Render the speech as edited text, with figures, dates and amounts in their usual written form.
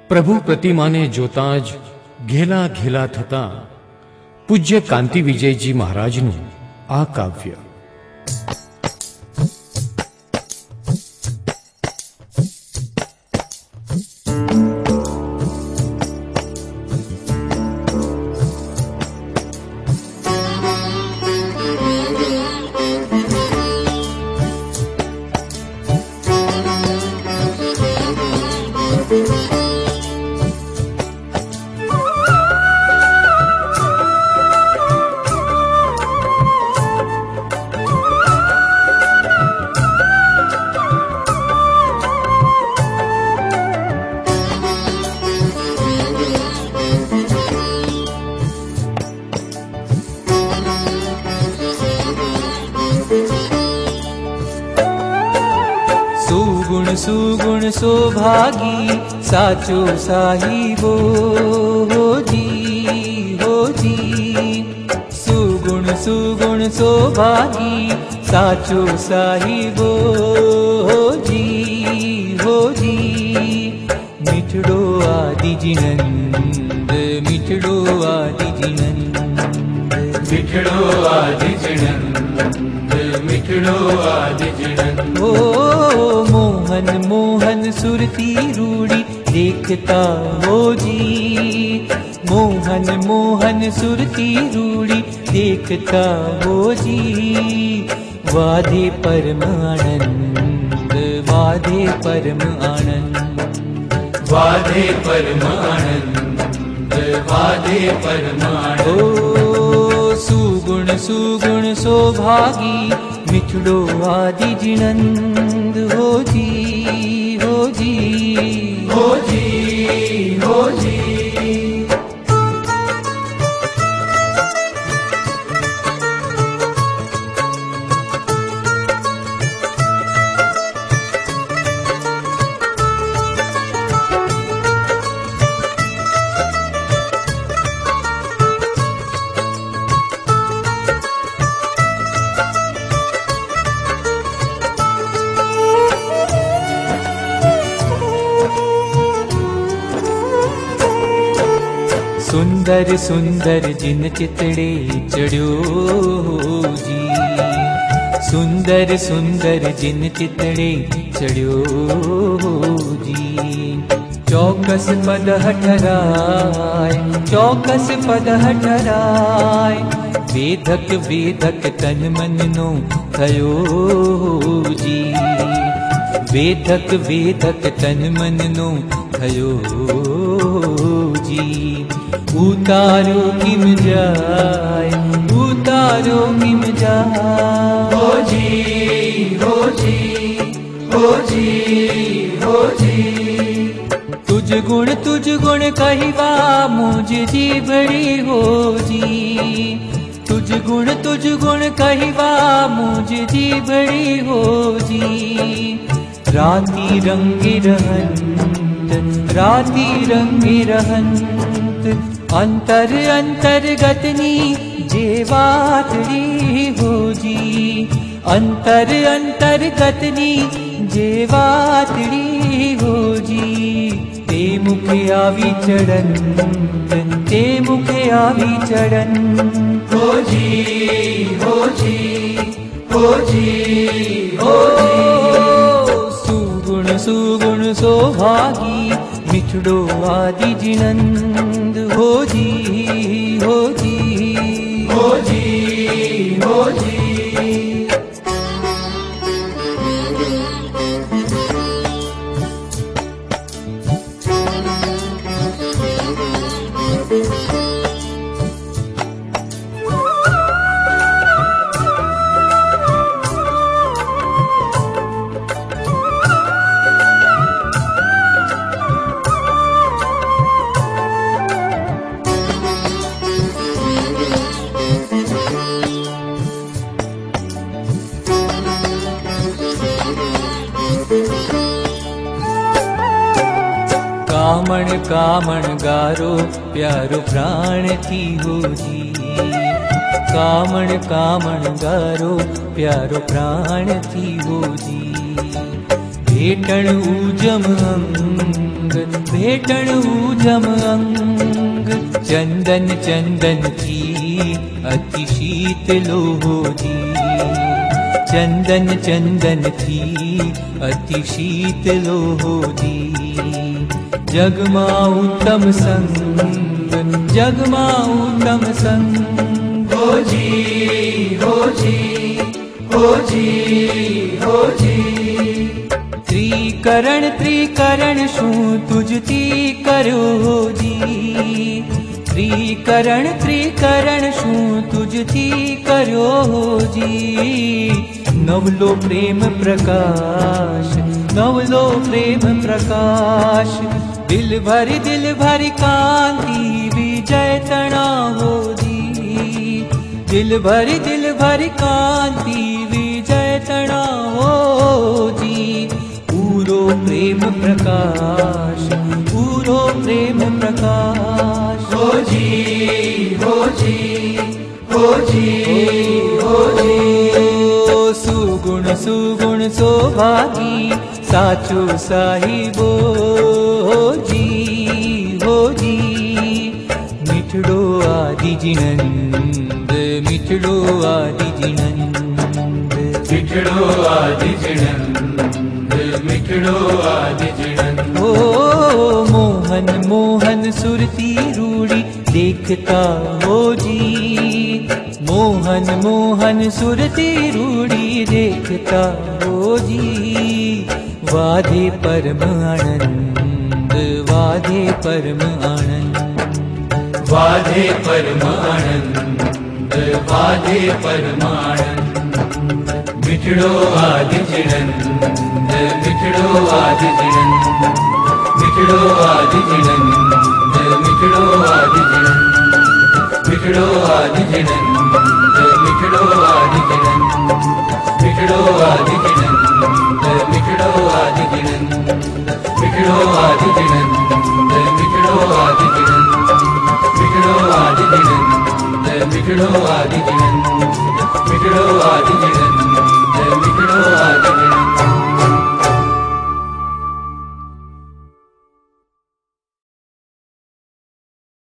પ્રભુ પ્રતિમાને જોતાં જ ઘેલા ઘેલા થતા પૂજ્ય કાંતિ વિજયજી મહારાજનું આ કાવ્ય. सुगुण सुगुण सौभागी साचो साहिबो हो जी सुगुण सुगुण सौभागी साचो साहिबो हो जी मिठड़ो आदि जिनंद मिठड़ो आदि जिनंद मिठड़ो आदि जिनंद मिठड़ो आदि जिनंद. ओ मोहन मोहन सुरती रूड़ी देखता हो जी मोहन मोहन सुरती रूड़ी देखता हो जी वादे परम आनंद वादे परम आनंद वादे परम आनंद वादे परम आनंद. ओ सुगुण सुगुण सौभागी मिठड़ो आदि जिनंद हो जी हो जी हो जी हो जी. सुंदर सुंदर जिन चितड़े चढ़्यो जी सुंदर सुंदर जिन चितड़े चढ़्यो जी चौकस पद हठराय चौकस पद हठराय वेदक वेदक तन मन नो थयो जी वेदक वेदक तन मन नो थयो जी उतारो किम जाय उतारो किम जाय हो जी हो जी हो जी हो जी. तुझ गुण कहिवा मुझ जी बड़ी हो जी तुझ गुण कहिवा मुझ जी बड़ी हो जी राती रंगी रहंत अंतर अंतर्गतनी जेवातड़ी हो जी अंतर अंतर्गतनी जेवातड़ी हो जी ते मुखे आवी चढ़न ते मुखे आवी चढ़न हो जी हो जी हो जी हो जी. सुगुण सुगुण सौभागी मिठड़ो आदि जिनंद हो जी हो जी हो जी हो जी. कामण कामण गारो प्यारो प्राण थी हो जी कामण कामण गारो प्यारो प्राण थी हो जी भेटण उजम अंग भेटणु जम अंग चंदन चंदन थी अति शीतलो जी चंदन चंदन थी अति शीतलो जी जगमा उत्तम संग जगमा उत्तम संग हो जी हो जी हो जी हो जी त्रिकरण शू तुझती करो जी त्रिकरण शू तुझती करो जी नवलो प्रेम प्रकाश दिल भरी कांति विजय तना हो जी दिल भरी कांति विजय तना हो जी पूरो प्रेम प्रकाश हो जी हो जी हो जी हो जी सुगुण सौभागी साचो साहिबो हो जी मिठड़ो आदि जिनंद मिठड़ो आदि जिनंद मिठड़ो आदि जिनंद मिठड़ो आदि जिनंद ओ मोहन मोहन सुरती रूड़ी देखता हो जी मोहन मोहन सुरती रूड़ी देखता हो जी वादे परम आनंद वादे परम आनंद वादे परम आनंद वादे परम आनंद मिठड़ो आदि जिनंद मिठड़ो आदि जिनंद मिठड़ो आदि जिनंद मिठड़ो आदि जिनंद मिठड़ो आदि जिनंद मिठड़ो आदि जिनंद मिठड़ो आदि जिनंद मिठड़ो आदि जिनंद मिठड़ो आदि जिनंद